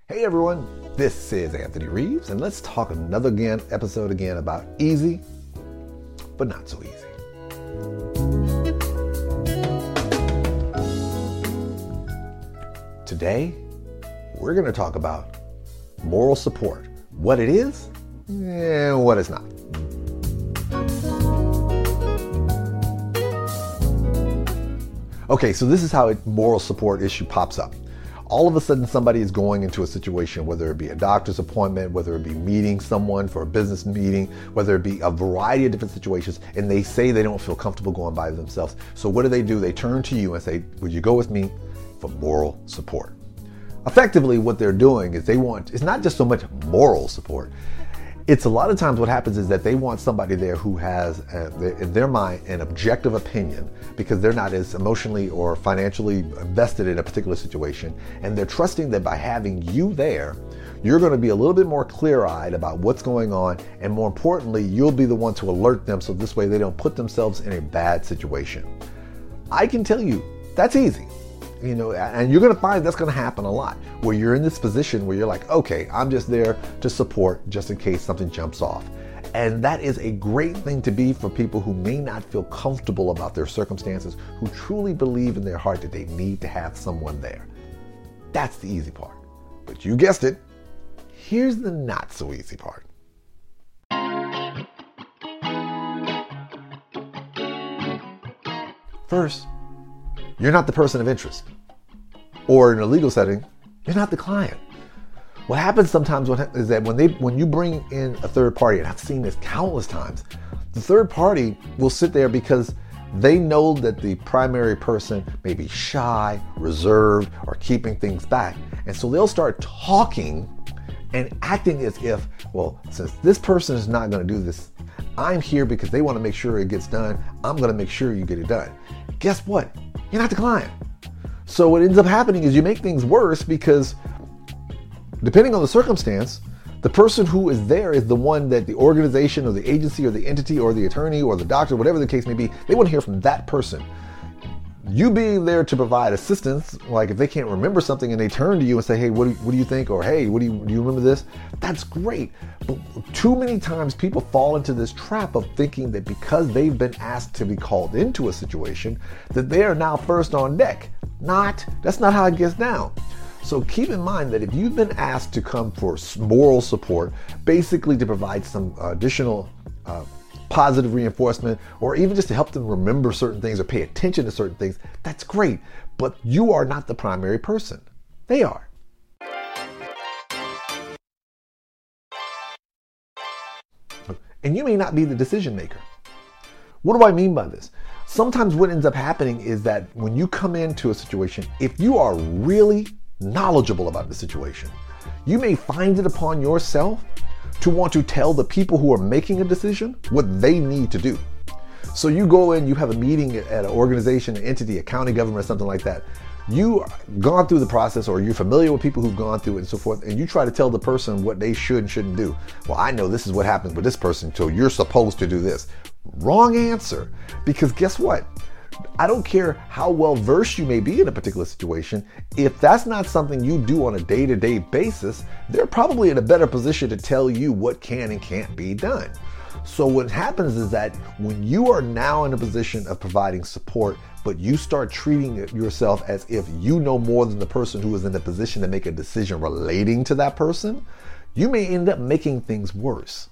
Hey everyone, this is Anthony Reeves, and let's talk another episode about easy, but not so easy. Today, we're going to talk about moral support, what it is and what it's not. Okay, so this is how a moral support issue pops up. All of a sudden, somebody is going into a situation, whether it be a doctor's appointment, whether it be meeting someone for a business meeting, whether it be a variety of different situations, and they say they don't feel comfortable going by themselves. So what do? They turn to you and say, would you go with me for moral support? Effectively, what they're doing is it's not just so much moral support. It's a lot of times what happens is that they want somebody there who has, in their mind, an objective opinion because they're not as emotionally or financially invested in a particular situation. And they're trusting that by having you there, you're going to be a little bit more clear-eyed about what's going on. And more importantly, you'll be the one to alert them so this way they don't put themselves in a bad situation. I can tell you, that's easy. And you're going to find that's going to happen a lot where you're in this position where you're like, okay, I'm just there to support just in case something jumps off. And that is a great thing to be for people who may not feel comfortable about their circumstances, who truly believe in their heart that they need to have someone there. That's the easy part. But you guessed it, here's the not so easy part. First, you're not the person of interest. Or in a legal setting, you're not the client. What happens sometimes is that when you bring in a third party, and I've seen this countless times, the third party will sit there because they know that the primary person may be shy, reserved, or keeping things back. And so they'll start talking and acting as if, well, since this person is not going to do this, I'm here because they want to make sure it gets done. I'm going to make sure you get it done. Guess what? You're not the client. So what ends up happening is you make things worse because depending on the circumstance, the person who is there is the one that the organization or the agency or the entity or the attorney or the doctor, whatever the case may be, they want to hear from that person. You being there to provide assistance, like if they can't remember something and they turn to you and say, hey, what do you think? Or hey, do you remember this? That's great. But too many times people fall into this trap of thinking that because they've been asked to be called into a situation, that they are now first on deck. That's not how it gets down. So keep in mind that if you've been asked to come for moral support, basically to provide some additional positive reinforcement, or even just to help them remember certain things or pay attention to certain things, that's great. But you are not the primary person. They are. And you may not be the decision maker. What do I mean by this? Sometimes what ends up happening is that when you come into a situation, if you are really knowledgeable about the situation, you may find it upon yourself to want to tell the people who are making a decision what they need to do. So you go in, you have a meeting at an organization, an entity, a county government, or something like that. You've gone through the process, or you're familiar with people who've gone through it and so forth, and you try to tell the person what they should and shouldn't do. Well, I know this is what happens with this person, so you're supposed to do this. Wrong answer. Because guess what? I don't care how well versed you may be in a particular situation, if that's not something you do on a day-to-day basis, they're probably in a better position to tell you what can and can't be done. So what happens is that when you are now in a position of providing support, but you start treating yourself as if you know more than the person who is in the position to make a decision relating to that person, you may end up making things worse.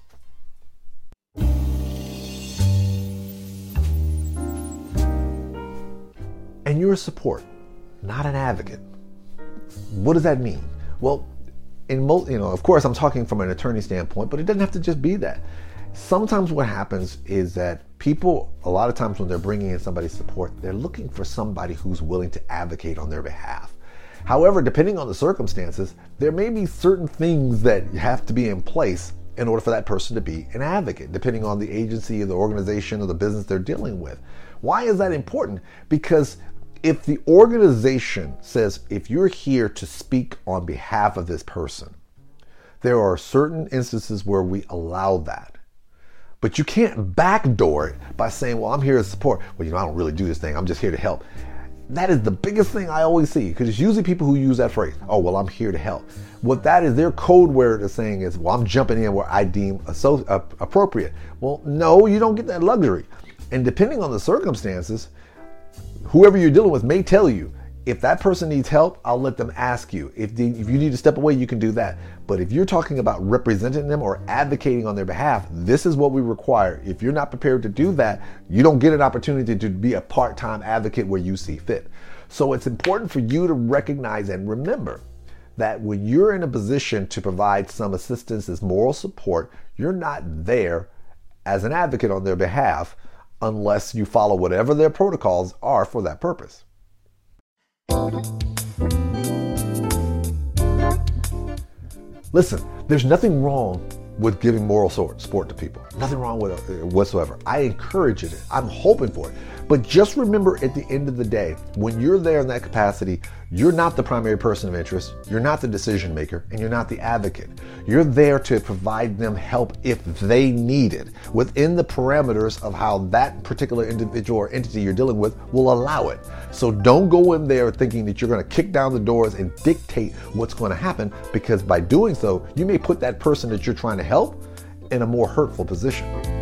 And you're a support, not an advocate. What does that mean? Well, of course, I'm talking from an attorney standpoint, but it doesn't have to just be that. Sometimes what happens is that people, a lot of times when they're bringing in somebody's support, they're looking for somebody who's willing to advocate on their behalf. However, depending on the circumstances, there may be certain things that have to be in place in order for that person to be an advocate, depending on the agency or the organization or the business they're dealing with. Why is that important? Because if the organization says, if you're here to speak on behalf of this person, there are certain instances where we allow that. But you can't backdoor it by saying, well, I'm here to support. Well, I don't really do this thing. I'm just here to help. That is the biggest thing I always see, because it's usually people who use that phrase, oh, well, I'm here to help. What that is, their code word is saying is, well, I'm jumping in where I deem appropriate. Well, no, you don't get that luxury. And depending on the circumstances, whoever you're dealing with may tell you, if that person needs help, I'll let them ask you. If you need to step away, you can do that. But if you're talking about representing them or advocating on their behalf, this is what we require. If you're not prepared to do that, you don't get an opportunity to be a part-time advocate where you see fit. So it's important for you to recognize and remember that when you're in a position to provide some assistance as moral support, you're not there as an advocate on their behalf unless you follow whatever their protocols are for that purpose. Listen, there's nothing wrong with giving moral support to people. Nothing wrong with it whatsoever. I encourage it. I'm hoping for it. But just remember, at the end of the day, when you're there in that capacity, you're not the primary person of interest, you're not the decision maker, and you're not the advocate. You're there to provide them help if they need it, within the parameters of how that particular individual or entity you're dealing with will allow it. So don't go in there thinking that you're going to kick down the doors and dictate what's going to happen, because by doing so, you may put that person that you're trying to help in a more hurtful position.